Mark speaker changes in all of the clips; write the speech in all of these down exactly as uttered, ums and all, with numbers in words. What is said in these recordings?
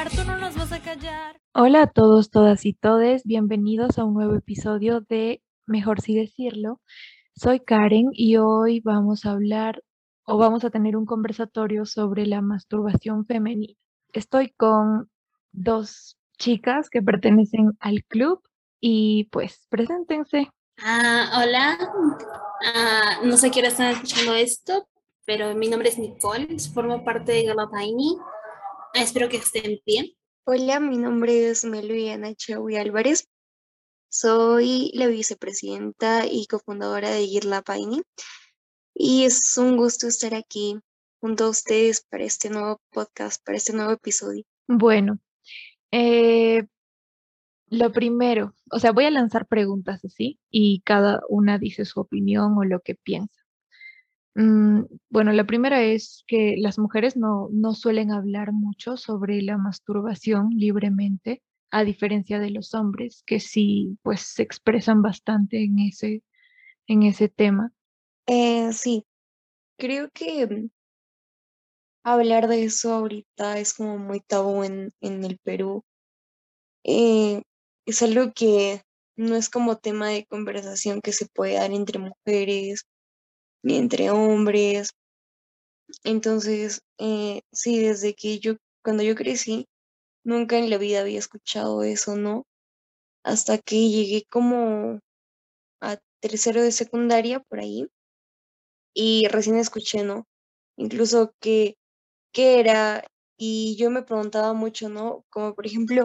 Speaker 1: hablar, tú no nos vas a callar.
Speaker 2: Hola a todos, todas y todes, bienvenidos a un nuevo episodio de Mejor sí decirlo. Soy Karen y hoy vamos a hablar o vamos a tener un conversatorio sobre la masturbación femenina. Estoy con dos chicas que pertenecen al club y pues preséntense.
Speaker 3: Ah, hola, Ah, no sé quién está escuchando esto, pero mi nombre es Nicole, formo parte de Galapaini. Ah, espero que estén bien.
Speaker 4: Hola, mi nombre es Melviana Chaui Álvarez. Soy la vicepresidenta y cofundadora de Girla Paini. Y es un gusto estar aquí junto a ustedes para este nuevo podcast, para este nuevo episodio.
Speaker 2: Bueno, eh, lo primero, o sea, voy a lanzar preguntas así y cada una dice su opinión o lo que piensa. Mm, bueno, la primera es que las mujeres no, no suelen hablar mucho sobre la masturbación libremente, a diferencia de los hombres, que sí, pues se expresan bastante en ese, en ese tema.
Speaker 4: Eh, sí, creo que mm, hablar de eso ahorita es como muy tabú en, en el Perú. Eh, es algo que no es como tema de conversación que se puede dar entre mujeres ni entre hombres. Entonces, eh, sí, desde que yo, cuando yo crecí, nunca en la vida había escuchado eso, ¿no? Hasta que llegué como a tercero de secundaria por ahí y recién escuché, ¿no? Incluso que, qué era, y yo me preguntaba mucho, ¿no? Como por ejemplo,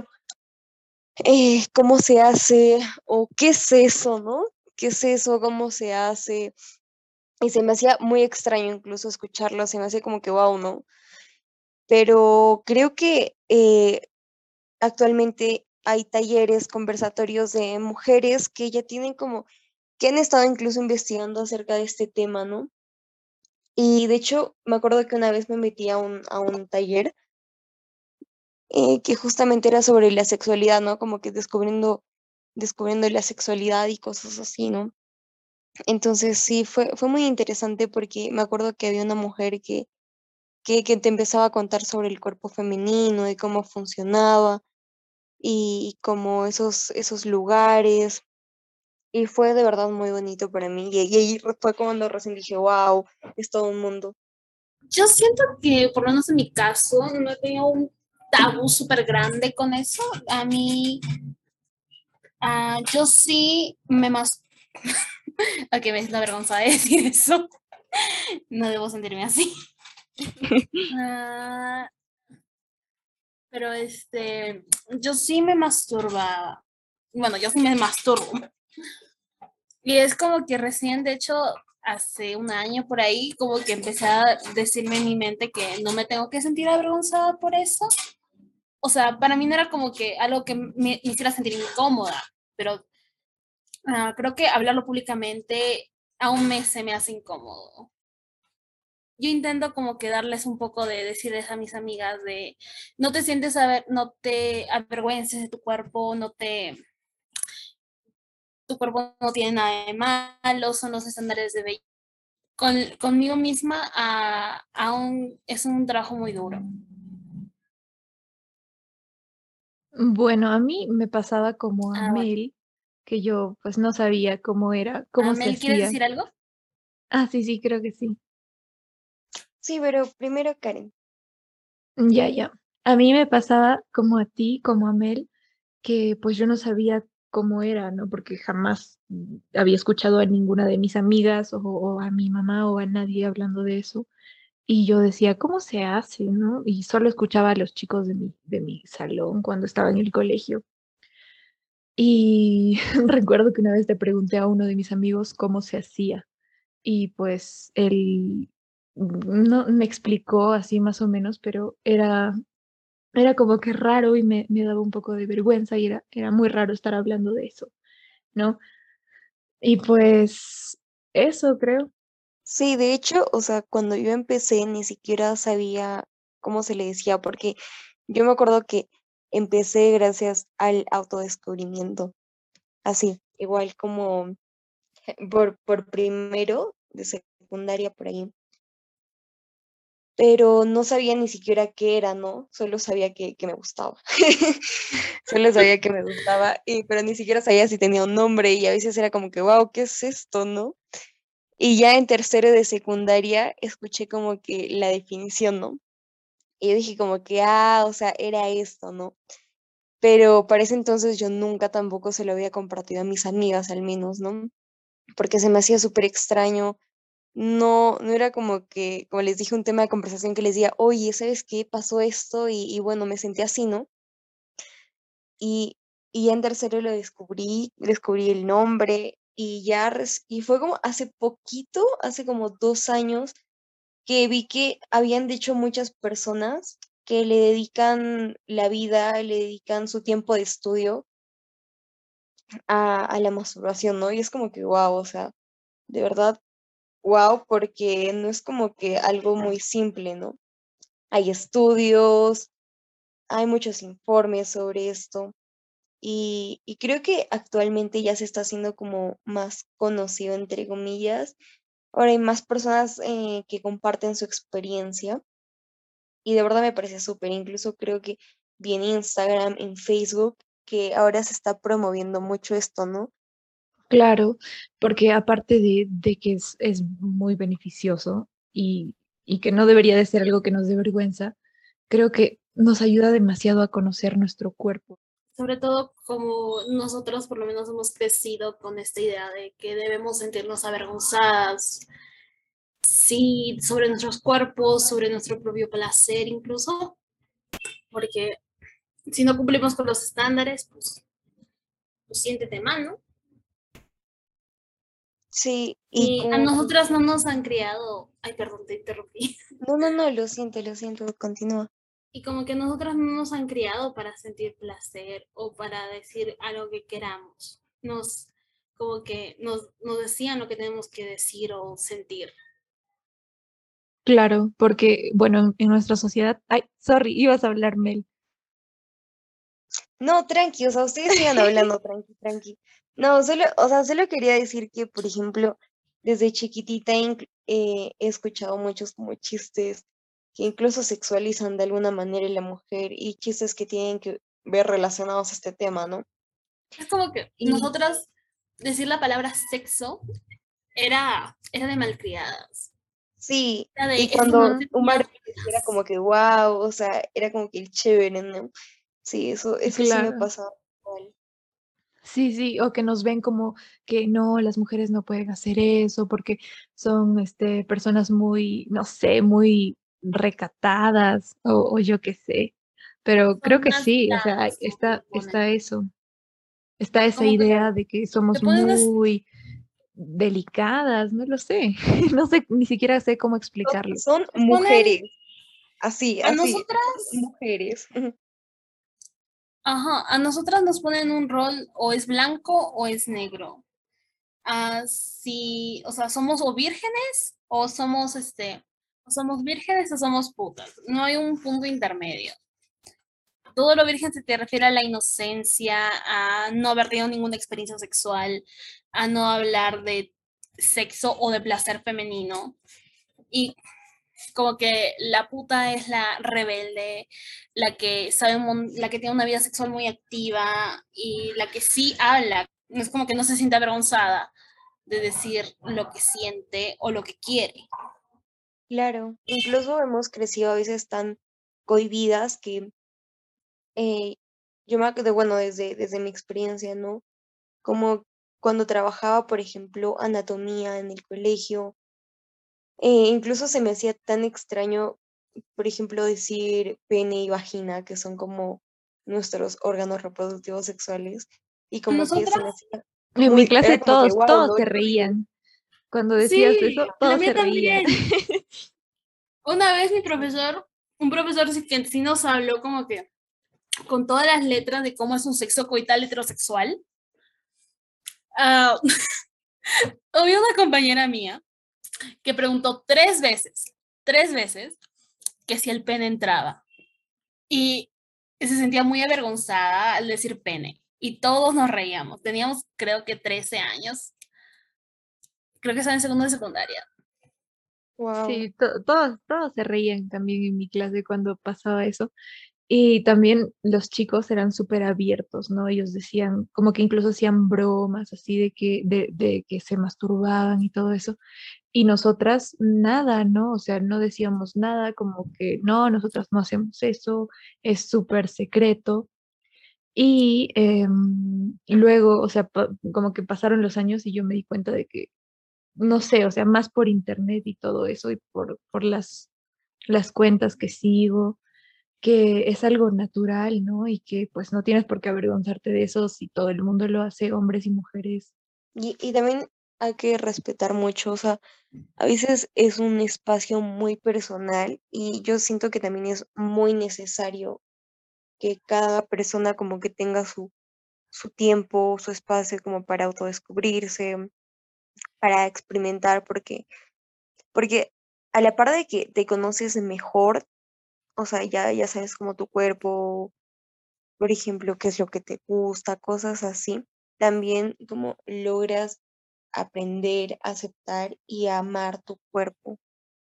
Speaker 4: eh, ¿cómo se hace? O ¿qué es eso, no? ¿Qué es eso? ¿Cómo se hace? Y se me hacía muy extraño incluso escucharlo, se me hacía como que wow, ¿no? Pero creo que eh, actualmente hay talleres, conversatorios de mujeres que ya tienen como, que han estado incluso investigando acerca de este tema, ¿no? Y de hecho, me acuerdo que una vez me metí a un, a un taller eh, que justamente era sobre la sexualidad, ¿no? Como que descubriendo, descubriendo la sexualidad y cosas así, ¿no? Entonces sí, fue, fue muy interesante porque me acuerdo que había una mujer que, que, que te empezaba a contar sobre el cuerpo femenino y cómo funcionaba y como esos, esos lugares. Y fue de verdad muy bonito para mí. Y, y ahí re- fue cuando recién dije, wow, es todo un mundo.
Speaker 3: Yo siento que, por lo menos en mi caso, no he tenido un tabú súper grande con eso. A mí, ah, yo sí me más... Ok, me es la vergüenza de decir eso. No debo sentirme así. Ah, pero este, yo sí me masturbaba. Bueno, yo sí me masturbo. Y es como que recién, de hecho, hace un año por ahí, como que empecé a decirme en mi mente que no me tengo que sentir avergonzada por eso. O sea, para mí no era como que algo que me, me hiciera sentir incómoda, pero ah, creo que hablarlo públicamente aún me, se me hace incómodo. Yo intento como que darles un poco de decirles a mis amigas de no te sientes a ver, no te avergüences de tu cuerpo, no te, tu cuerpo no tiene nada de malo, son los estándares de belleza. Con, conmigo misma ah, aún es un trabajo muy duro.
Speaker 2: Bueno, a mí me pasaba como a
Speaker 3: Ah, bueno.
Speaker 2: Mel, que yo pues no sabía cómo era,
Speaker 3: Ah,
Speaker 2: cómo se
Speaker 3: Mel, ¿quieres
Speaker 2: hacía.
Speaker 3: decir algo?
Speaker 2: Ah, sí, sí, creo que sí.
Speaker 4: Sí, pero primero Karen.
Speaker 2: Ya, ya. A mí me pasaba como a ti, como a Mel, que pues yo no sabía cómo era, ¿no? Porque jamás mm, había escuchado a ninguna de mis amigas o, o a mi mamá o a nadie hablando de eso. Y yo decía, ¿cómo se hace, no? Y solo escuchaba a los chicos de mi, de mi salón cuando estaba en el colegio. Y recuerdo que una vez le pregunté a uno de mis amigos cómo se hacía. Y pues él mm, no me explicó así más o menos, pero era era como que raro y me, me daba un poco de vergüenza y era, era muy raro estar hablando de eso, ¿no? Y pues eso creo.
Speaker 4: Sí, de hecho, o sea, cuando yo empecé ni siquiera sabía cómo se le decía, porque yo me acuerdo que empecé gracias al autodescubrimiento, así, igual como por, por primero de secundaria por ahí. pero no sabía ni siquiera qué era, ¿no? Solo sabía que, que me gustaba. Solo sabía que me gustaba, y, pero ni siquiera sabía si tenía un nombre y a veces era como que, wow, ¿qué es esto, no? Y ya en tercero de secundaria escuché como que la definición, ¿no? Y yo dije como que, ah, o sea, era esto, ¿no? Pero para ese entonces yo nunca tampoco se lo había compartido a mis amigas, al menos, ¿no? Porque se me hacía súper extraño. No, no era como que, como les dije, un tema de conversación que les diga, oye, ¿sabes qué? Pasó esto y, y bueno, me sentí así, ¿no? Y, y ya en tercero lo descubrí, descubrí el nombre y ya, res- y fue como hace poquito, hace como dos años, que vi que habían dicho muchas personas que le dedican la vida, le dedican su tiempo de estudio a, a la masturbación, ¿no? Y es como que, wow, o sea, de verdad, wow, porque no es como que algo muy simple, ¿no? Hay estudios, hay muchos informes sobre esto y, y creo que actualmente ya se está haciendo como más conocido, entre comillas. Ahora hay más personas eh, que comparten su experiencia y de verdad me parece súper. Incluso creo que vi en Instagram, en Facebook, que ahora se está promoviendo mucho esto, ¿no?
Speaker 2: Claro, porque aparte de, de que es, es muy beneficioso y, y que no debería de ser algo que nos dé vergüenza, creo que nos ayuda demasiado a conocer nuestro cuerpo.
Speaker 3: Sobre todo como nosotros por lo menos hemos crecido con esta idea de que debemos sentirnos avergonzadas, sí, sobre nuestros cuerpos, sobre nuestro propio placer incluso, porque si no cumplimos con los estándares, pues, pues siéntete mal, ¿no?
Speaker 4: Sí, y
Speaker 3: Y a
Speaker 4: como,
Speaker 3: nosotras no nos han criado, ay, perdón, te interrumpí,
Speaker 4: no, no, no, lo siento, lo siento, continúa.
Speaker 3: y como que nosotras no nos han criado para sentir placer o para decir algo que queramos. Nos, como que nos, nos decían lo que tenemos que decir o sentir.
Speaker 2: Claro, porque, bueno, en, en nuestra sociedad, ay, sorry, ibas a hablar, Mel.
Speaker 4: No, tranqui, o sea, ustedes sigan hablando, tranqui, tranqui. No, solo, o sea, solo quería decir que, por ejemplo, desde chiquitita incl- eh, he escuchado muchos como chistes que incluso sexualizan de alguna manera a la mujer y chistes que tienen que ver relacionados a este tema, ¿no?
Speaker 3: Es como que
Speaker 4: Y
Speaker 3: nosotras decir la palabra sexo era, era de malcriadas.
Speaker 4: sí,
Speaker 3: Era de,
Speaker 4: y
Speaker 3: esto no
Speaker 4: cuando
Speaker 3: te
Speaker 4: un varón era
Speaker 3: miras.
Speaker 4: como que wow, o sea, era como que el chévere, ¿no? Sí, eso, eso sí me
Speaker 2: Claro.
Speaker 4: pasaba igual.
Speaker 2: Sí, sí, o que nos ven como que no, las mujeres no pueden hacer eso porque son este, personas muy, no sé, muy recatadas o, o yo qué sé. Pero creo
Speaker 3: Son
Speaker 2: que
Speaker 3: más
Speaker 2: sí, o sea, hay-
Speaker 3: dadas, como que lo
Speaker 2: está,
Speaker 3: ponen.
Speaker 2: está eso, está esa
Speaker 3: Como que
Speaker 2: idea de que
Speaker 3: te
Speaker 2: somos
Speaker 3: ponen es-
Speaker 2: muy delicadas, no lo sé, no sé, ni siquiera sé cómo
Speaker 4: Son,
Speaker 2: explicarlo.
Speaker 4: son
Speaker 3: te ponen
Speaker 4: mujeres, así,
Speaker 3: a
Speaker 4: así, son
Speaker 3: nosotras,
Speaker 4: mujeres.
Speaker 3: ajá, a nosotras nos ponen un rol o es blanco o es negro. Así, o sea, somos o vírgenes o somos este, o somos vírgenes o somos putas. No hay un punto intermedio. Todo lo virgen se te refiere a la inocencia, a no haber tenido ninguna experiencia sexual, a no hablar de sexo o de placer femenino. Y como que la puta es la rebelde, la que sabe, la que tiene una vida sexual muy activa y la que sí habla. No es como que no se siente avergonzada de decir lo que siente o lo que quiere.
Speaker 4: Claro, incluso hemos crecido a veces tan cohibidas que eh, yo me acuerdo, bueno, desde, desde mi experiencia, ¿no? Como cuando trabajaba, por ejemplo, anatomía en el colegio, eh, incluso se me hacía tan extraño, por ejemplo, decir pene y vagina, que son como nuestros órganos reproductivos sexuales, y
Speaker 3: A
Speaker 4: como que se me
Speaker 3: nosotras,
Speaker 4: hacía
Speaker 2: En mi
Speaker 4: muy,
Speaker 2: clase
Speaker 4: era como que,
Speaker 2: todos,
Speaker 4: wow,
Speaker 2: todos
Speaker 4: ¿no?
Speaker 2: se
Speaker 4: Qué horrible.
Speaker 2: reían. Cuando decías
Speaker 3: sí,
Speaker 2: eso,
Speaker 3: la
Speaker 2: todos
Speaker 3: mía
Speaker 2: se reían.
Speaker 3: también. Una vez mi profesor, un profesor sí que sí nos habló como que con todas las letras de cómo es un sexo coital heterosexual. Uh, había una compañera mía que preguntó tres veces, tres veces, que si el pene entraba. Y se sentía muy avergonzada al decir pene. Y todos nos reíamos. Teníamos, creo que trece años. Creo que estaba en segundo de secundaria.
Speaker 4: Wow.
Speaker 2: Sí, to- todos, todos se reían también en mi clase cuando pasaba eso. Y también los chicos eran súper abiertos, ¿no? Ellos decían, como que incluso hacían bromas así de que, de, de que se masturbaban y todo eso. Y nosotras nada, ¿no? O sea, no decíamos nada, como que no, nosotras no hacemos eso, es súper secreto. Y em, luego, o sea, pa- como que pasaron los años y yo me di cuenta de que, no sé, o sea, más por internet y todo eso y por, por las, las cuentas que sigo, que es algo natural, ¿no? Y que pues no tienes por qué avergonzarte de eso si todo el mundo lo hace, hombres y mujeres.
Speaker 4: Y, y también hay que respetar mucho, o sea, a veces es un espacio muy personal y yo siento que también es muy necesario que cada persona como que tenga su, su tiempo, su espacio como para autodescubrirse, para experimentar, porque, porque a la par de que te conoces mejor, o sea, ya, ya sabes como tu cuerpo, por ejemplo, qué es lo que te gusta, cosas así, también como logras aprender, aceptar y amar tu cuerpo.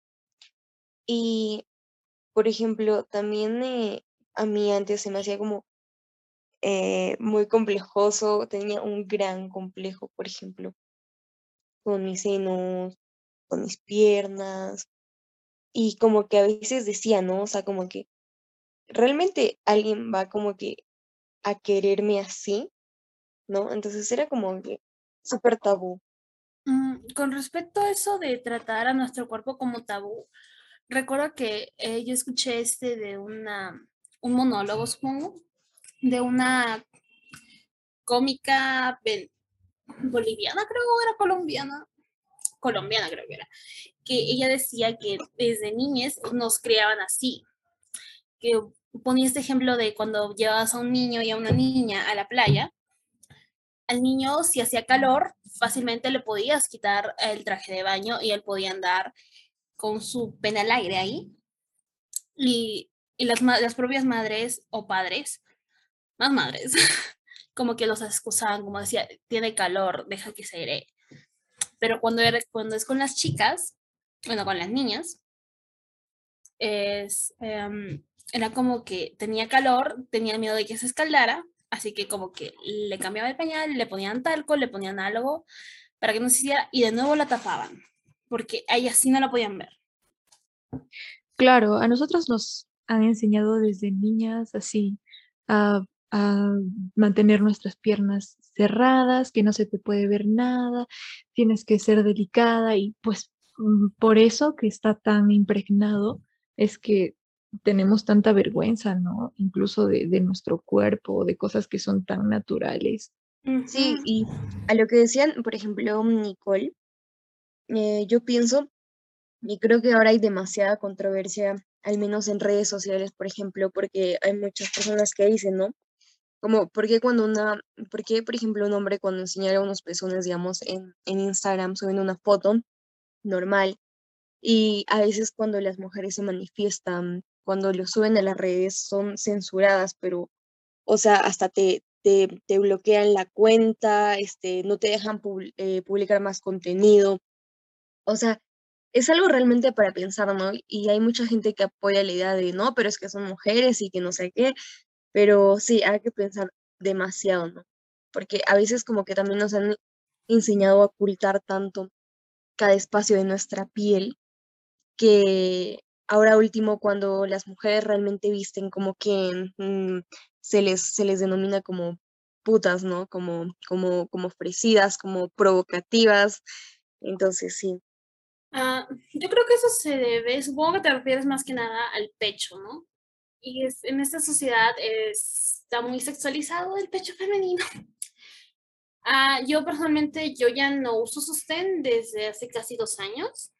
Speaker 4: Y, por ejemplo, también eh, a mí antes se me hacía como eh, muy complejoso, tenía un gran complejo, por ejemplo, con mis senos, con mis piernas, y como que a veces decía, ¿no? O sea, como que realmente alguien va como que a quererme así, ¿no? Entonces era como que súper tabú.
Speaker 3: Mm, con respecto a eso de tratar a nuestro cuerpo como tabú, recuerdo que eh, yo escuché este de una, un monólogo, supongo, de una cómica ven- boliviana, creo, o era colombiana, colombiana creo que era, que ella decía que desde niñez nos criaban así, que ponía este ejemplo de cuando llevabas a un niño y a una niña a la playa, al niño si hacía calor, fácilmente le podías quitar el traje de baño y él podía andar con su pene al aire ahí, y, y las, las propias madres o padres, más madres, como que los excusaban, como decía, tiene calor, deja que se aire. Pero cuando, era, cuando es con las chicas, bueno, con las niñas, es, um, era como que tenía calor, tenía miedo de que se escaldara, así que como que le cambiaba el pañal, le ponían talco, le ponían algo para que no se hiciera y de nuevo la tapaban, porque a ella sí no la podían ver.
Speaker 2: Claro, a nosotros nos han enseñado desde niñas así a, a mantener nuestras piernas cerradas, que no se te puede ver nada, tienes que ser delicada y pues mm, por eso que está tan impregnado es que tenemos tanta vergüenza, ¿no? Incluso de, de nuestro cuerpo, de cosas que son tan naturales.
Speaker 3: Ujú.
Speaker 4: Sí, y a lo que decían, por ejemplo, Nicole, eh, yo pienso, y creo que ahora hay demasiada controversia, al menos en redes sociales, por ejemplo, porque hay muchas personas que dicen, ¿no? Como, ¿por qué cuando una, por qué, por ejemplo, un hombre cuando enseñara unos pezones, digamos, en, en Instagram, subiendo una foto normal, y a veces cuando las mujeres se manifiestan, cuando lo suben a las redes, son censuradas, pero, o sea, hasta te, te, te bloquean la cuenta, este, no te dejan pub- eh, publicar más contenido. O sea, es algo realmente para pensar, ¿no? Y hay mucha gente que apoya la idea de, no, pero es que son mujeres y que no sé qué, pero sí, hay que pensar demasiado, ¿no? Porque a veces como que también nos han enseñado a ocultar tanto cada espacio de nuestra piel que ahora último cuando las mujeres realmente visten como que mm, se les, se les denomina como putas, ¿no? Como, como, como ofrecidas, como provocativas. Entonces, sí.
Speaker 3: Ah, yo creo que eso se debe, supongo que te refieres más que nada al pecho, ¿no? Y es, en esta sociedad es- está muy sexualizado el pecho femenino. Ah, yo personalmente, yo ya no uso sostén desde hace casi dos años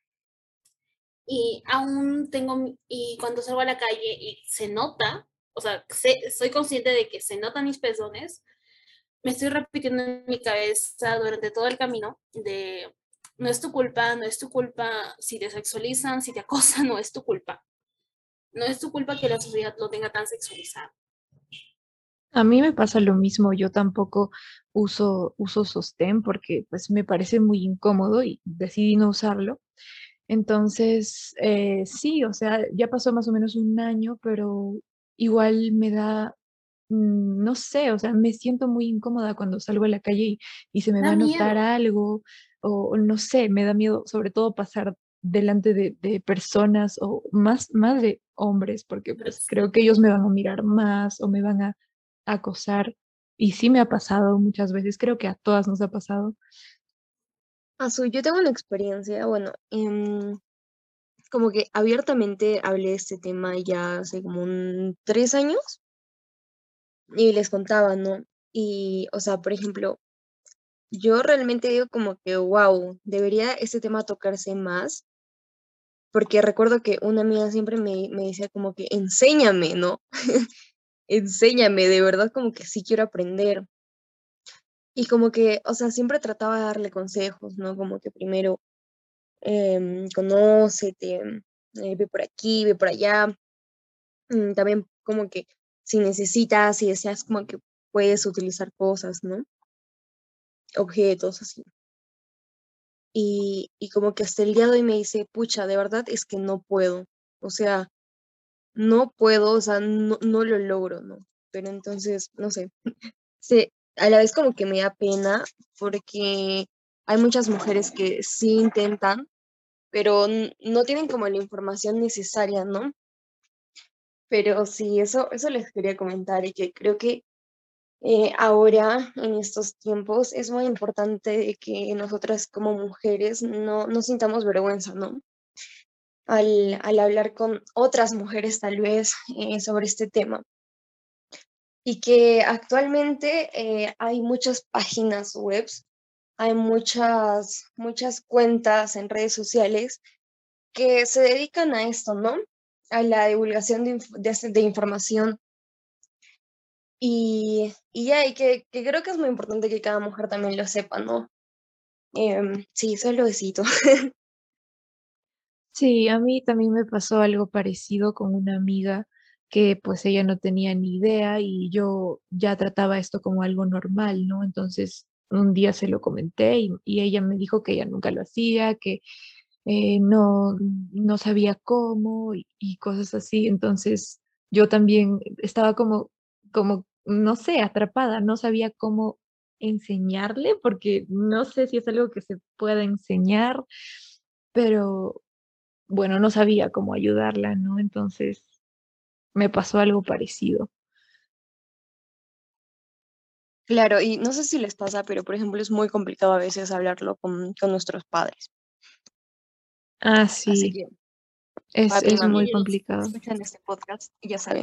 Speaker 3: y aún tengo, mi- y cuando salgo a la calle y se nota, o sea, sé- soy consciente de que se notan mis pezones, me estoy repitiendo en mi cabeza durante todo el camino de, no es tu culpa, no es tu culpa, si te sexualizan, si te acosan, no es tu culpa. No es tu culpa que la sociedad lo tenga tan sexualizado.
Speaker 2: A mí me pasa lo mismo, yo tampoco uso, uso sostén porque pues me parece muy incómodo y decidí no usarlo. Entonces, eh, sí, o sea, ya pasó más o menos un año, pero igual me da, mm, no sé, o sea, me siento muy incómoda cuando salgo a la calle y, y se me va
Speaker 3: Da
Speaker 2: a notar
Speaker 3: miedo.
Speaker 2: algo, o, o no sé, me da miedo sobre todo pasar delante de, de personas o más, más de hombres, porque pues creo que ellos me van a mirar más o me van a acosar. Y sí me ha pasado muchas veces, creo que a todas nos ha pasado.
Speaker 4: Asu, yo tengo una experiencia, bueno, em, como que abiertamente hablé de este tema ya hace como un tres años y les contaba, ¿no? Y, o sea, por ejemplo, yo realmente digo como que, wow, debería este tema tocarse más, porque recuerdo que una amiga siempre me, me decía como que, enséñame, ¿no? Enséñame, de verdad como que sí quiero aprender. Y como que, o sea, siempre trataba de darle consejos, ¿no? Como que primero, em, conócete, eh, ve por aquí, ve por allá. Mm, también como que si necesitas, y deseas, como que puedes utilizar cosas, ¿no? Objetos así. Y, y como que hasta el día de hoy me dice, pucha, de verdad es que no puedo. O sea, no puedo, o sea, no, no lo logro, ¿no? Pero entonces, no sé, sí, a la vez como que me da pena porque hay muchas mujeres que sí intentan, pero n- no tienen como la información necesaria, ¿no? Pero sí, eso, eso les quería comentar y que creo que eh, ahora, en estos tiempos, es muy importante de que nosotras como mujeres no, no sintamos vergüenza, ¿no? Al, al hablar con otras mujeres tal vez eh, sobre este tema. Y que actualmente eh, hay muchas páginas web, hay muchas, muchas cuentas en redes sociales que se dedican a esto, ¿no? A la divulgación de, inf- de, de información. Y, y ya, y que, que creo que es muy importante que cada mujer también lo sepa, ¿no? Em, sí, solo besito.
Speaker 2: Sí, a mí también me pasó algo parecido con una amiga que pues ella no tenía ni idea y yo ya trataba esto como algo normal, ¿no? Entonces un día se lo comenté y, y ella me dijo que ella nunca lo hacía, que eh, no, no sabía cómo y, y cosas así. Entonces yo también estaba como, como, no sé, atrapada, no sabía cómo enseñarle porque no sé si es algo que se pueda enseñar, pero bueno, no sabía cómo ayudarla, ¿no? Entonces me pasó algo parecido.
Speaker 4: Claro, y no sé si les pasa, pero por ejemplo es muy complicado a veces hablarlo con, con nuestros padres.
Speaker 2: Ah,
Speaker 4: Así
Speaker 2: sí,
Speaker 4: que,
Speaker 2: es,
Speaker 4: papi,
Speaker 2: es
Speaker 4: mami,
Speaker 2: muy
Speaker 3: Miedos.
Speaker 2: complicado.
Speaker 4: escuchan este podcast y ya saben.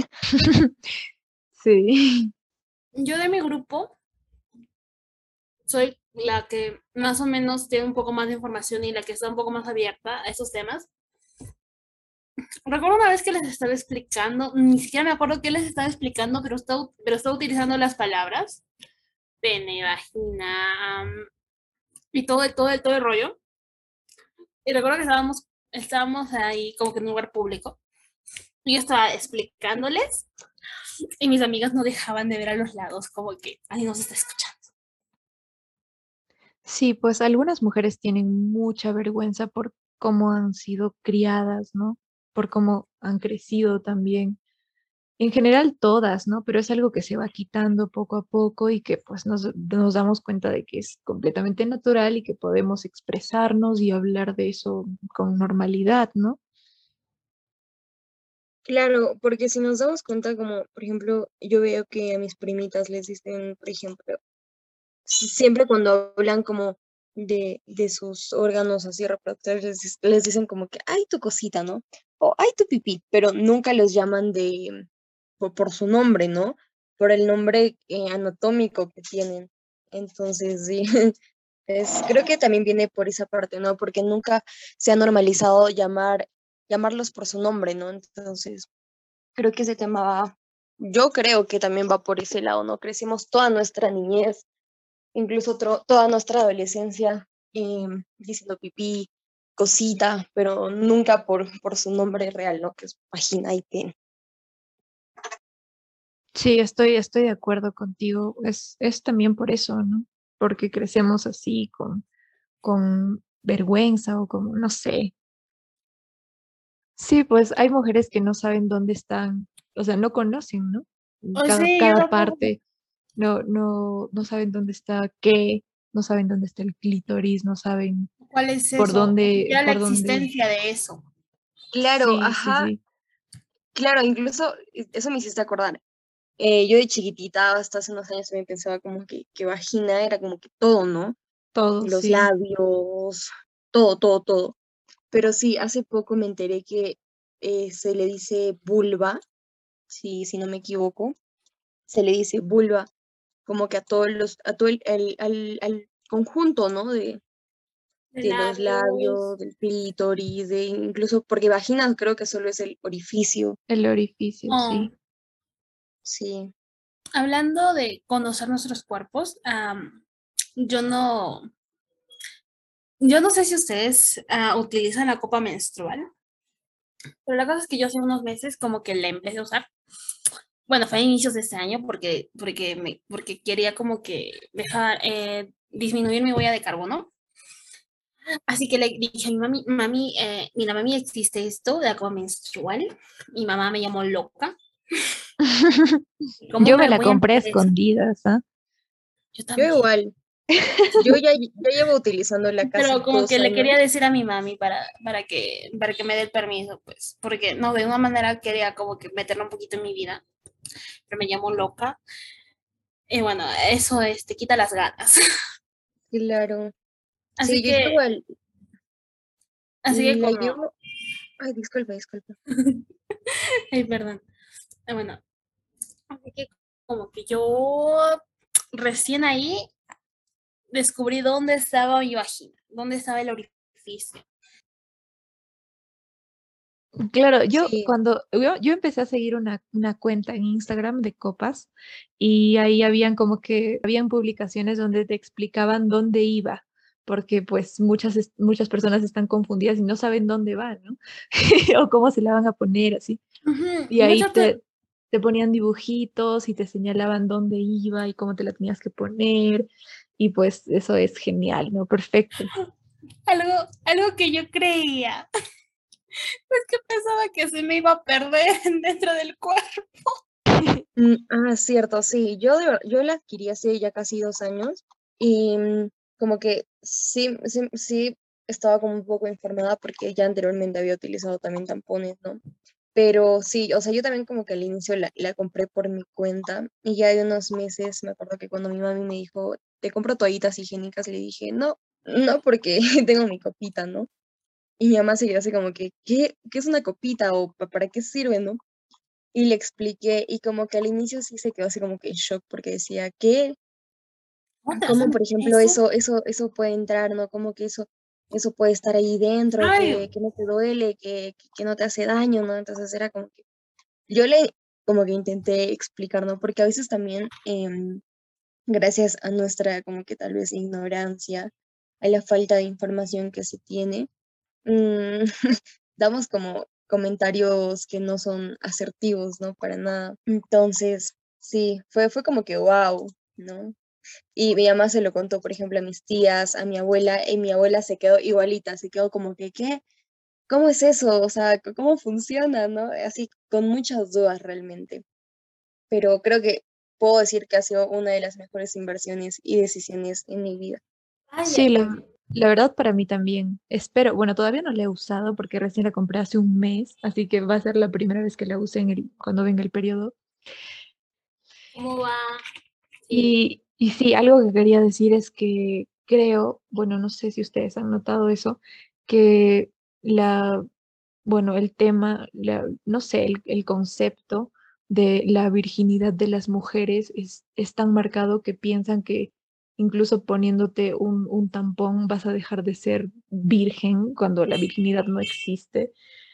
Speaker 2: Sí.
Speaker 3: Yo de mi grupo soy la que más o menos tiene un poco más de información y la que está un poco más abierta a esos temas. Recuerdo una vez que les estaba explicando, ni siquiera me acuerdo qué les estaba explicando, pero estaba, pero estaba utilizando las palabras pene, vagina, am, y todo, el- todo, el- todo el rollo. Y recuerdo que estábamos, estábamos ahí como que en un lugar público. Y yo estaba explicándoles y mis amigas no dejaban de ver a los lados, como que ahí nos está escuchando.
Speaker 2: Sí, pues algunas mujeres tienen mucha vergüenza por cómo han sido criadas, ¿no? Por cómo han crecido también. En general todas, ¿no? Pero es algo que se va quitando poco a poco y que pues nos, nos damos cuenta de que es completamente natural y que podemos expresarnos y hablar de eso con normalidad, ¿no?
Speaker 4: Claro, porque si nos damos cuenta, como por ejemplo, yo veo que a mis primitas les dicen, por ejemplo, si- siempre cuando hablan como de, de sus órganos así reproductores, les, dis- les dicen como que, ay, tu cosita, ¿no? O ay, tu pipí, pero nunca los llaman de, por, por su nombre, ¿no? Por el nombre eh, anatómico que tienen. Entonces, sí, es, creo que también viene por esa parte, ¿no? Porque nunca se ha normalizado llamar, llamarlos por su nombre, ¿no? Entonces, creo que ese tema va, yo creo que también va por ese lado, ¿no? Crecimos toda nuestra niñez, incluso tro- toda nuestra adolescencia, eh, diciendo pipí, cosita, pero nunca por, por su nombre real, ¿no? Que es vagina y pene.
Speaker 2: Sí, estoy, estoy de acuerdo contigo. Es, es también por eso, ¿no? Porque crecemos así con, con vergüenza o como, no sé. Sí, pues hay mujeres que no saben dónde están, o sea, no conocen, ¿no?
Speaker 3: O
Speaker 2: Cada,
Speaker 3: sí, yo
Speaker 2: cada
Speaker 3: tampoco.
Speaker 2: parte, no, no, no saben dónde está qué, no saben dónde está el clítoris, no saben
Speaker 3: ¿Cuál es
Speaker 2: por
Speaker 3: eso? Ni
Speaker 2: dónde,
Speaker 3: siquiera la
Speaker 2: por dónde.
Speaker 3: existencia de eso.
Speaker 4: Claro,
Speaker 2: Sí, sí,
Speaker 4: ajá,
Speaker 2: sí,
Speaker 4: claro, incluso eh, eso me hiciste acordar. Eh, yo de chiquitita, hasta hace unos años, también pensaba como que, que vagina era como que todo, ¿no?
Speaker 2: todo,
Speaker 4: Los
Speaker 2: sí.
Speaker 4: labios, todo, todo, todo. Pero sí, hace poco me enteré que eh, se le dice vulva, si, si no me equivoco, se le dice vulva como que a todos los, a todo el, el- al, al conjunto, ¿no? De,
Speaker 3: De
Speaker 4: de los
Speaker 3: labios.
Speaker 4: labios, del clítoris, de incluso, porque vagina creo que solo es el orificio,
Speaker 2: El orificio,
Speaker 3: Oh,
Speaker 2: sí.
Speaker 4: sí.
Speaker 3: hablando de conocer nuestros cuerpos, am, yo no, yo no sé si ustedes ah, utilizan la copa menstrual, pero la cosa es que yo hace unos meses como que la empecé a usar. Bueno, fue a inicios de este año porque, porque, me, porque quería como que dejar, eh, disminuir mi huella de carbono. Así que le dije a mi mami, mami, eh, mira, mami, existe esto de la copa menstrual. Mi mamá me llamó loca. ¿Cómo
Speaker 2: Yo
Speaker 3: me
Speaker 2: me la
Speaker 3: voy a
Speaker 2: compré a
Speaker 3: meter eso?
Speaker 2: escondidas, ¿ah?
Speaker 3: Yo
Speaker 4: Yo
Speaker 3: también.
Speaker 4: igual, yo ya, ya llevo utilizándola
Speaker 3: Pero
Speaker 4: casi
Speaker 3: como
Speaker 4: dos
Speaker 3: que le
Speaker 4: años.
Speaker 3: quería decir a mi mami para, para que, para que me dé el permiso, pues, porque no, de una manera quería como que meterlo un poquito en mi vida, pero me llamó loca. Y bueno, eso es, te quita las ganas.
Speaker 4: Claro.
Speaker 3: Así
Speaker 4: Sí, yo
Speaker 3: que,
Speaker 4: igual
Speaker 3: así que
Speaker 4: la
Speaker 3: como,
Speaker 4: llevo. Ay, disculpa, disculpa.
Speaker 3: ay, perdón. Ah, bueno, así que como que yo recién ahí descubrí dónde estaba mi vagina, dónde estaba el orificio.
Speaker 2: Claro, yo
Speaker 4: Sí,
Speaker 2: cuando yo, yo empecé a seguir una, una cuenta en Instagram de copas y ahí habían como que habían publicaciones donde te explicaban dónde iba, porque pues muchas, es- muchas personas están confundidas y no saben dónde va, ¿no? O cómo se la van a poner así.
Speaker 3: Ujú,
Speaker 2: Y ahí
Speaker 3: muchas te-
Speaker 2: te, te ponían dibujitos y te señalaban dónde iba y cómo te la tenías que poner. Y pues eso es genial, ¿no? Perfecto.
Speaker 3: algo, algo que yo creía, es que pensaba que se me iba a perder dentro del cuerpo.
Speaker 4: mm, ah, cierto, sí. Yo, de ver- yo la adquirí hace ya casi dos años y mm, como que sí, sí, sí estaba como un poco informada porque ya anteriormente había utilizado también tampones, ¿no? Pero sí, o sea, yo también como que al inicio la, la compré por mi cuenta y ya de unos meses me acuerdo que cuando mi mami me dijo, te compro toallitas higiénicas, le dije, no, no porque tengo mi copita, ¿no? Y mi mamá se quedó así como que, ¿qué, qué es una copita o pa- para qué sirve, no? Y le expliqué y como que al inicio sí se quedó así como que en shock porque decía, ¿qué?
Speaker 3: ¿Otras
Speaker 4: ¿Cómo,
Speaker 3: son
Speaker 4: por ejemplo,
Speaker 3: eso?
Speaker 4: eso, eso, eso puede entrar, ¿no? ¿Cómo que eso, eso puede estar ahí dentro,
Speaker 3: Ay,
Speaker 4: que, que no te duele, que, que, que no te hace daño, ¿no? Entonces era como que yo le como que intenté explicar, ¿no? Porque a veces también, em, gracias a nuestra como que tal vez ignorancia, a la falta de información que se tiene, mm, damos como comentarios que no son asertivos, ¿no? Para nada. Entonces, sí, fue, fue como que wow, ¿no? Y mi mamá se lo contó, por ejemplo, a mis tías, a mi abuela, y mi abuela se quedó igualita, se quedó como que, ¿qué? ¿Cómo es eso? O sea, c- ¿cómo funciona, no? Así, con muchas dudas realmente. Pero creo que puedo decir que ha sido una de las mejores inversiones y decisiones en mi vida.
Speaker 3: ay,
Speaker 2: Sí,
Speaker 3: ay,
Speaker 2: la,
Speaker 3: ay.
Speaker 2: la verdad para mí también. Espero, bueno, todavía no la he usado porque recién la compré hace un mes, así que va a ser la primera vez que la use en el, cuando venga el periodo.
Speaker 3: ¿Cómo va? Sí.
Speaker 2: Y, y sí, algo que quería decir es que creo, bueno, no sé si ustedes han notado eso, que la, bueno, el tema, la- no sé, el, el concepto de la virginidad de las mujeres es, es tan marcado que piensan que incluso poniéndote un, un tampón vas a dejar de ser virgen cuando la virginidad no existe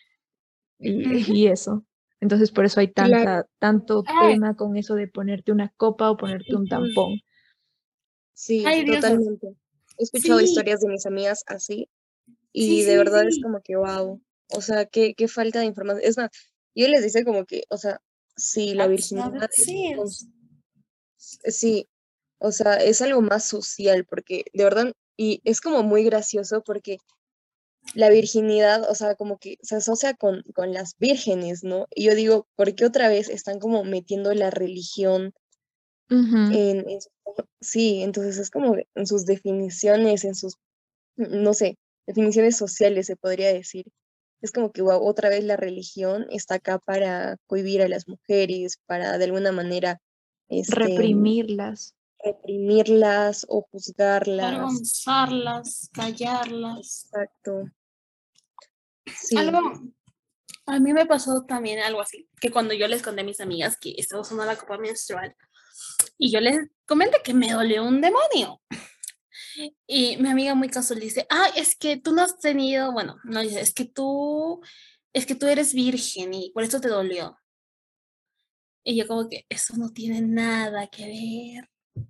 Speaker 3: Ujú.
Speaker 2: y, y eso. Entonces por eso hay
Speaker 4: Claro.
Speaker 2: tanta, tanto
Speaker 3: Ay,
Speaker 2: tema con eso de ponerte una copa o ponerte un
Speaker 4: Ujú.
Speaker 2: tampón.
Speaker 4: Sí,
Speaker 3: ay, Dios.
Speaker 4: totalmente. He escuchado
Speaker 3: Sí,
Speaker 4: historias de mis amigas así
Speaker 3: sí,
Speaker 4: y de
Speaker 3: sí,
Speaker 4: verdad es
Speaker 3: sí.
Speaker 4: como que wow. O sea, qué, qué falta de información. Es más, yo les decía como que, o sea, si la
Speaker 3: That's not
Speaker 4: virginidad es un
Speaker 3: it.
Speaker 4: cons- sí, o sea, es algo más social porque de verdad Y es como muy gracioso porque la virginidad, o sea, como que se asocia con, con las vírgenes, ¿no? Y yo digo, ¿por qué otra vez están como metiendo la religión
Speaker 2: Ujú.
Speaker 4: en, en su- sí, entonces es como en sus definiciones, en sus, no sé, definiciones sociales se podría decir. Es como que wow, otra vez la religión está acá para cohibir a las mujeres, para de alguna manera este,
Speaker 2: Reprimirlas.
Speaker 4: reprimirlas o juzgarlas.
Speaker 3: Avergonzarlas, callarlas.
Speaker 4: Exacto. Sí,
Speaker 3: Algo, a mí me pasó también algo así, que cuando yo les conté a mis amigas que estaba usando la copa menstrual y yo les comenté que me dolió un demonio. Y mi amiga muy casual dice, ah, es que tú no has tenido, bueno, no dice, es que tú, es que tú eres virgen y por eso te dolió. Y yo como que eso no tiene nada que ver,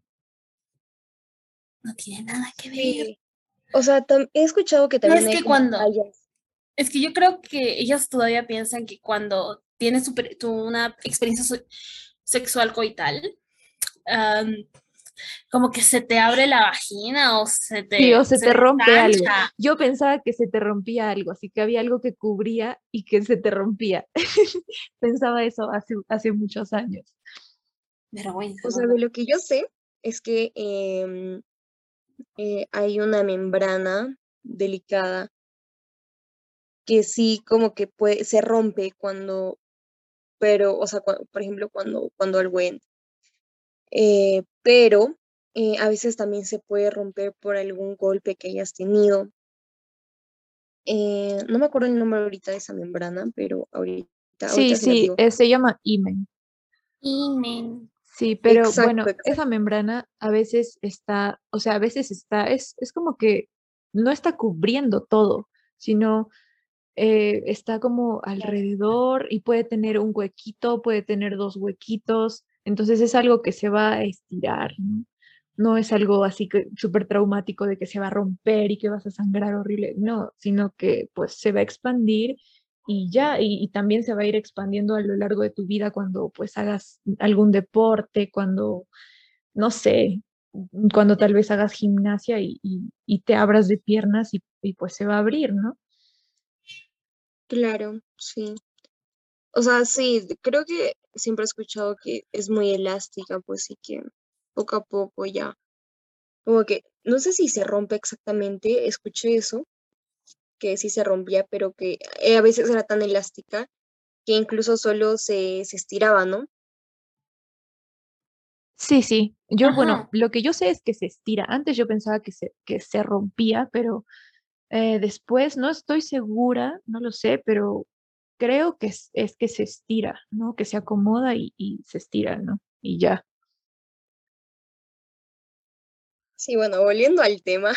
Speaker 3: no tiene nada que ver.
Speaker 4: sí. O sea, tam- he escuchado que
Speaker 3: No
Speaker 4: también
Speaker 3: es
Speaker 4: hay
Speaker 3: que
Speaker 4: como
Speaker 3: cuando,
Speaker 4: tallas.
Speaker 3: es que yo creo que ellas todavía piensan que cuando tienes super- tú una experiencia so- sexual coital, am, como que se te abre la vagina o se
Speaker 2: Sí, o
Speaker 3: te,
Speaker 2: se
Speaker 3: se
Speaker 2: te
Speaker 3: te
Speaker 2: rompe algo.
Speaker 3: ensancha.
Speaker 2: Yo pensaba que se te rompía algo, así que había algo que cubría y que se te rompía. Pensaba eso hace, hace muchos años.
Speaker 3: Vergüenza,
Speaker 4: O sea,
Speaker 3: mamá.
Speaker 4: de lo que yo sé es que em, eh, hay una membrana delicada que sí como que puede, se rompe cuando, pero, o sea, cua- por ejemplo, cuando, cuando algo entra. Eh, pero eh, a veces también se puede romper por algún golpe que hayas tenido. Eh, no me acuerdo el nombre ahorita de esa membrana, pero ahorita,
Speaker 2: Sí,
Speaker 4: ahorita se las
Speaker 2: sí,
Speaker 4: digo.
Speaker 2: eh, se llama imen.
Speaker 3: Imen.
Speaker 2: Sí, pero
Speaker 4: Exacto,
Speaker 2: bueno, esa
Speaker 4: exacto.
Speaker 2: membrana a veces está, o sea, a veces está, es, es como que no está cubriendo todo, sino eh, está como
Speaker 4: Claro.
Speaker 2: alrededor y puede tener un huequito, puede tener dos huequitos, entonces es algo que se va a estirar, ¿no? No es algo así que súper traumático de que se va a romper y que vas a sangrar horrible, no, sino que pues se va a expandir y ya, y, y también se va a ir expandiendo a lo largo de tu vida cuando pues hagas algún deporte, cuando, no sé, cuando tal vez hagas gimnasia y, y- y te abras de piernas y, y pues se va a abrir, ¿no?
Speaker 4: Claro, sí. O sea, sí, creo que siempre he escuchado que es muy elástica, pues sí que poco a poco ya, como que, no sé si se rompe exactamente, escuché eso, que sí se rompía, pero que eh, a veces era tan elástica que incluso solo se, se estiraba, ¿no?
Speaker 2: Sí, sí. Yo, bueno,
Speaker 3: Ajá.
Speaker 2: lo que yo sé es que se estira. Antes yo pensaba que se, que se rompía, pero eh, después no estoy segura, no lo sé, pero creo que es, es que se estira, ¿no? Que se acomoda y, y se estira, ¿no? Y ya.
Speaker 4: Sí, bueno, volviendo al tema,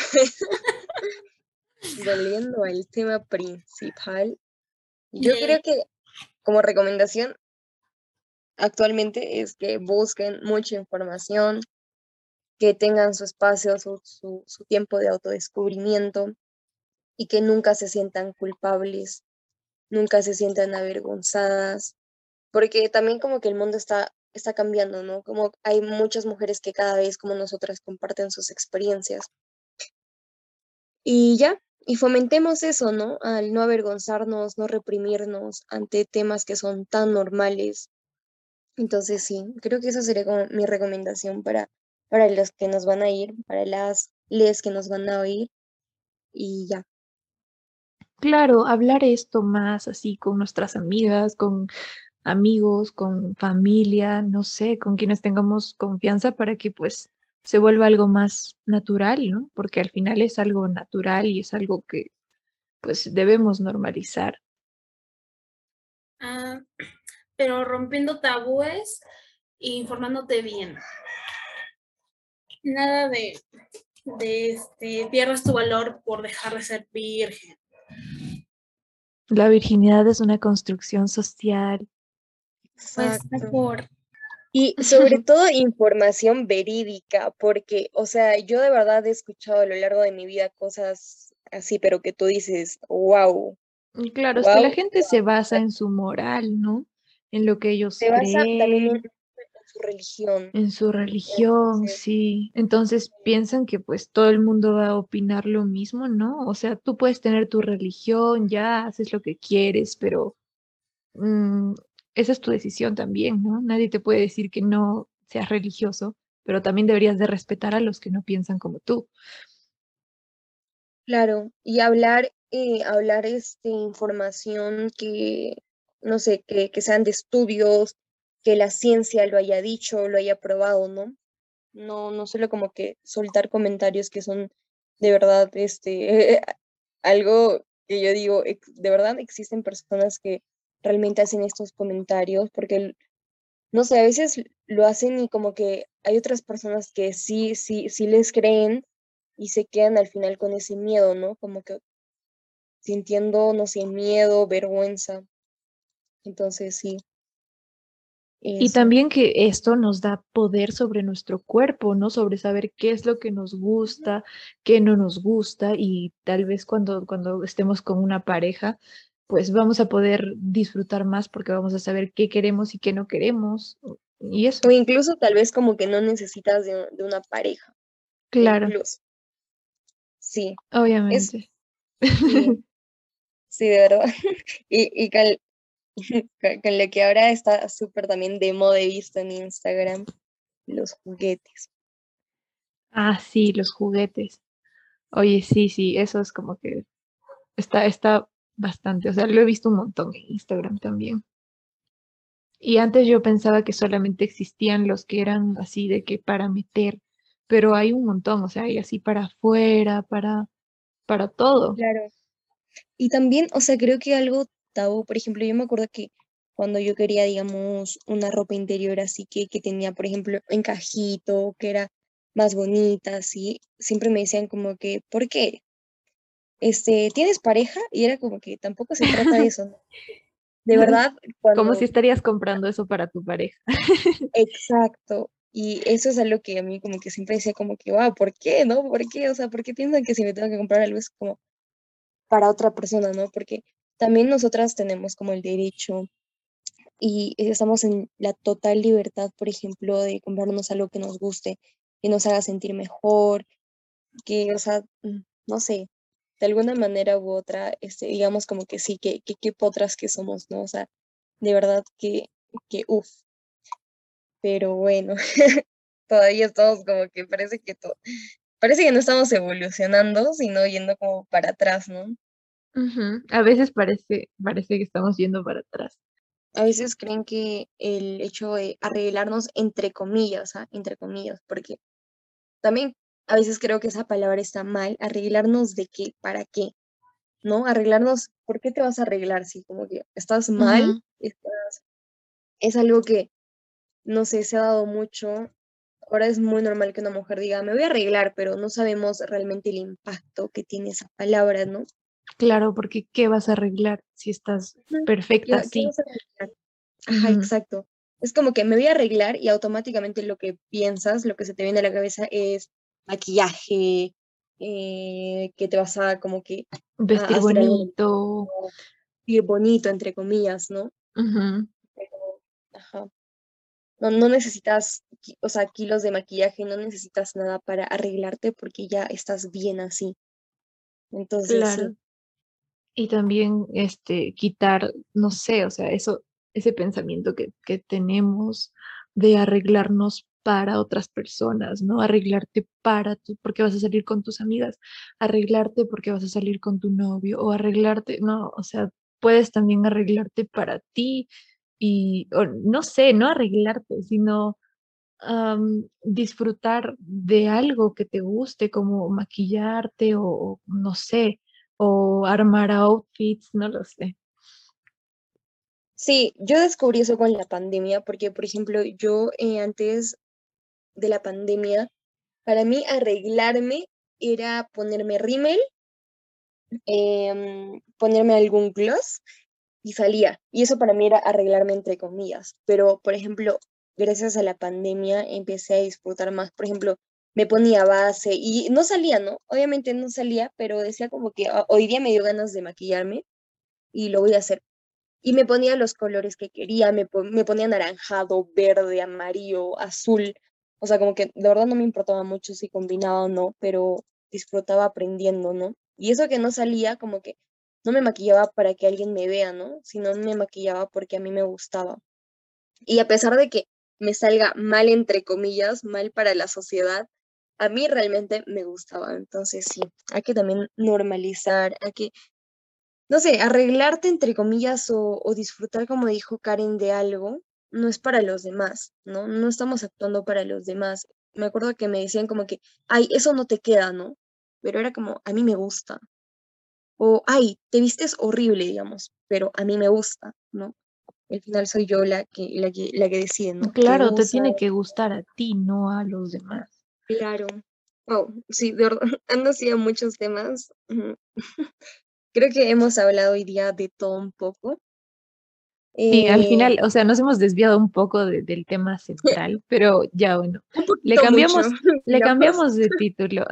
Speaker 4: volviendo al tema principal, yo
Speaker 3: Yay.
Speaker 4: creo que como recomendación actualmente es que busquen mucha información, que tengan su espacio, su, su, su tiempo de autodescubrimiento y que nunca se sientan culpables, nunca se sientan avergonzadas, porque también como que el mundo está, está cambiando, ¿no? Como hay muchas mujeres que cada vez como nosotras comparten sus experiencias. Y ya, y fomentemos eso, ¿no? Al no avergonzarnos, no reprimirnos ante temas que son tan normales. Entonces sí, creo que esa sería como mi recomendación para, para los que nos van a ir, para las les que nos van a oír y ya.
Speaker 2: Claro, hablar esto más así con nuestras amigas, con amigos, con familia, no sé, con quienes tengamos confianza para que pues se vuelva algo más natural, ¿no? Porque al final es algo natural y es algo que pues debemos normalizar.
Speaker 3: Ah, pero rompiendo tabúes e informándote bien. Nada de, de este, pierdas tu valor por dejar de ser virgen.
Speaker 2: La virginidad es una construcción social.
Speaker 3: Pues
Speaker 4: Exacto.
Speaker 3: por...
Speaker 4: Y sobre todo información verídica, porque, o sea, yo de verdad he escuchado a lo largo de mi vida cosas así, pero que tú dices, wow,
Speaker 2: Y claro, es que la
Speaker 4: wow,
Speaker 2: gente se basa en su moral, ¿no? En lo que ellos
Speaker 4: se basa también en
Speaker 2: creen.
Speaker 4: su religión.
Speaker 2: En su religión,
Speaker 4: Entonces,
Speaker 2: sí. Entonces piensan que pues todo el mundo va a opinar lo mismo, ¿no? O sea, tú puedes tener tu religión, ya haces lo que quieres, pero mm, esa es tu decisión también, ¿no? Nadie te puede decir que no seas religioso, pero también deberías de respetar a los que no piensan como tú.
Speaker 4: claro, y hablar, eh, hablar este, información que, no sé, que, que sean de estudios, que la ciencia lo haya dicho, lo haya probado, ¿no? No, no solo como que soltar comentarios que son de verdad, este, algo que yo digo, ex- de verdad existen personas que realmente hacen estos comentarios, porque, no sé, a veces lo hacen y como que hay otras personas que sí, sí, sí les creen y se quedan al final con ese miedo, ¿no? Como que sintiendo, no sé, miedo, vergüenza. Entonces, sí,
Speaker 2: Y
Speaker 4: eso.
Speaker 2: también que esto nos da poder sobre nuestro cuerpo, ¿no? Sobre saber qué es lo que nos gusta, qué no nos gusta y tal vez cuando, cuando estemos con una pareja, pues vamos a poder disfrutar más porque vamos a saber qué queremos y qué no queremos. Y
Speaker 4: O
Speaker 2: eso,
Speaker 4: incluso tal vez como que no necesitas de, de una pareja,
Speaker 2: claro,
Speaker 4: incluso. Sí, es,
Speaker 2: obviamente.
Speaker 4: sí, sí, de verdad. Y, y con, con, con lo que ahora está súper también de moda he visto en Instagram, los juguetes.
Speaker 2: Ah, sí, los juguetes. Oye, sí, sí, eso es como que está, está bastante, o sea, lo he visto un montón en Instagram también. Y antes yo pensaba que solamente existían los que eran así de que para meter, pero hay un montón, o sea, hay así para afuera, para, para todo.
Speaker 4: Claro. Y también, o sea, creo que algo tabú, por ejemplo, yo me acuerdo que cuando yo quería, digamos, una ropa interior así que, que tenía, por ejemplo, encajito, que era más bonita, así, siempre me decían como que, ¿por qué? Este, ¿tienes pareja? Y era como que tampoco se trata de eso, ¿no? De verdad,
Speaker 2: Como si
Speaker 4: cuando,
Speaker 2: estarías comprando eso para tu pareja.
Speaker 4: exacto, y eso es algo que a mí como que siempre decía como que, wow, ¿por qué, no? ¿Por qué? O sea, ¿por qué piensan que si me tengo que comprar algo es como para otra persona, ¿no? Porque también nosotras tenemos como el derecho y estamos en la total libertad, por ejemplo, de comprarnos algo que nos guste, que nos haga sentir mejor, que, o sea, mm, no sé, de alguna manera u otra, este, digamos como que sí, que, que, que potras que somos, ¿no? O sea, de verdad que, que uff, pero bueno, todavía estamos como que parece que todo, parece que no estamos evolucionando, sino yendo como para atrás, ¿no?
Speaker 2: Ujú. A veces parece, parece que estamos yendo para atrás.
Speaker 4: A veces creen que el hecho de arreglarnos, entre comillas, ¿ah? Entre comillas, porque también a veces creo que esa palabra está mal, arreglarnos de qué, para qué, ¿no? Arreglarnos, ¿por qué te vas a arreglar si como que estás mal?
Speaker 2: Ujú.
Speaker 4: Estás- es algo que, no sé, se ha dado mucho. Ahora es muy normal que una mujer diga, me voy a arreglar, pero no sabemos realmente el impacto que tiene esa palabra, ¿no?
Speaker 2: Claro, porque ¿qué vas a arreglar si estás
Speaker 4: Ujú.
Speaker 2: perfecta
Speaker 4: ¿Qué, qué
Speaker 2: así?
Speaker 4: vas a arreglar? Ajá,
Speaker 2: Ujú.
Speaker 4: exacto. Es como que me voy a arreglar y automáticamente lo que piensas, lo que se te viene a la cabeza es maquillaje, eh, que te vas a como que a
Speaker 2: Vestir
Speaker 4: hacer algo
Speaker 2: bonito.
Speaker 4: ir bonito, entre comillas, ¿no?
Speaker 2: Ujú.
Speaker 4: Pero, ajá. No, no necesitas, ki- o sea, kilos de maquillaje, no necesitas nada para arreglarte porque ya estás bien así. Entonces,
Speaker 2: Claro.
Speaker 4: sí.
Speaker 2: Y también este, quitar, no sé, o sea, eso, ese pensamiento que, que tenemos de arreglarnos para otras personas, ¿no? Arreglarte para tú, porque vas a salir con tus amigas, arreglarte porque vas a salir con tu novio, o arreglarte, no, o sea, puedes también arreglarte para ti y, o no sé, no arreglarte, sino am, disfrutar de algo que te guste, como maquillarte o, o no sé, o armar outfits, no lo sé.
Speaker 4: Sí, yo descubrí eso con la pandemia porque, por ejemplo, yo eh, antes de la pandemia, para mí arreglarme era ponerme rímel, em, ponerme algún gloss y salía. Y eso para mí era arreglarme entre comillas. Pero, por ejemplo, gracias a la pandemia empecé a disfrutar más. Por ejemplo, me ponía base y no salía, ¿no? Obviamente no salía, pero decía como que "Ah, hoy día me dio ganas de maquillarme y lo voy a hacer". y me ponía los colores que quería, me, po- me ponía anaranjado, verde, amarillo, azul. O sea, como que de verdad no me importaba mucho si combinaba o no, pero disfrutaba aprendiendo, ¿no? Y eso que no salía, como que no me maquillaba para que alguien me vea, ¿no? Sino me maquillaba porque a mí me gustaba. Y a pesar de que me salga mal, entre comillas, mal para la sociedad, a mí realmente me gustaba. Entonces sí, hay que también normalizar, hay que, no sé, arreglarte, entre comillas, o, o disfrutar, como dijo Karen, de algo, no es para los demás, ¿no? No estamos actuando para los demás. Me acuerdo que me decían como que, ay, eso no te queda, ¿no? Pero era como, a mí me gusta. O, ay, te vistes horrible, digamos, pero a mí me gusta, ¿no? Al final soy yo la que, la que, la que decide, ¿no? ¿Qué
Speaker 2: Claro, te
Speaker 4: usa?
Speaker 2: tiene que gustar a ti, no a los demás.
Speaker 4: Claro. Wow, sí, de verdad, han sido muchos temas. Ujú. Creo que hemos hablado hoy día de todo un poco.
Speaker 2: Sí, al
Speaker 4: Eh,
Speaker 2: final, o sea, nos hemos desviado un poco de- del tema central, pero ya bueno,
Speaker 4: un
Speaker 2: le
Speaker 4: poquito mucho,
Speaker 2: cambiamos, le
Speaker 4: digamos.
Speaker 2: cambiamos de título.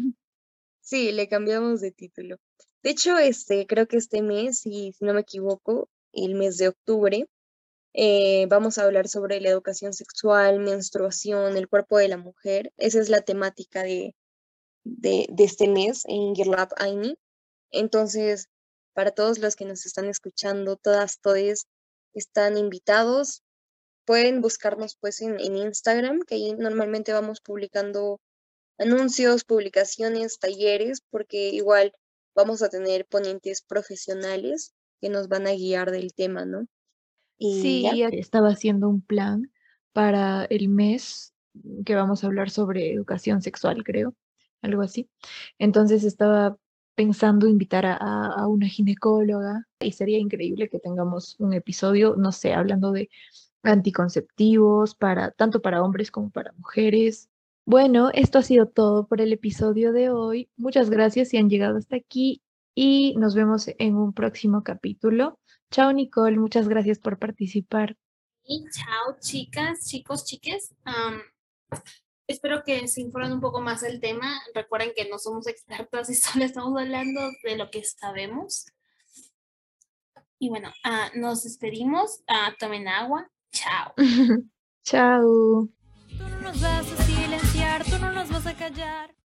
Speaker 4: Sí, le cambiamos de título. De hecho, este, creo que este mes, y si no me equivoco, el mes de octubre, eh, vamos a hablar sobre la educación sexual, menstruación, el cuerpo de la mujer. Esa es la temática de, de, de este mes en GitLab Aini. Entonces, para todos los que nos están escuchando, todas, todes, están invitados. Pueden buscarnos pues en, en Instagram, que ahí normalmente vamos publicando anuncios, publicaciones, talleres, porque igual vamos a tener ponentes profesionales que nos van a guiar del tema, ¿no? Y ya.
Speaker 2: Sí, estaba haciendo un plan para el mes que vamos a hablar sobre educación sexual, creo, algo así. Entonces estaba pensando invitar a, a- a una ginecóloga y sería increíble que tengamos un episodio, no sé, hablando de anticonceptivos para tanto para hombres como para mujeres. Bueno, esto ha sido todo por el episodio de hoy. Muchas gracias si han llegado hasta aquí y nos vemos en un próximo capítulo. Chao, Nicole, muchas gracias por participar.
Speaker 3: Y chao, chicas, chicos, chiques. Am, espero que se informen un poco más del tema. Recuerden que no somos expertas y solo estamos hablando de lo que sabemos. Y bueno, ah, nos despedimos. Ah, tomen agua. Chao.
Speaker 2: Chao.
Speaker 1: Tú no nos vas a silenciar, tú no nos vas a callar.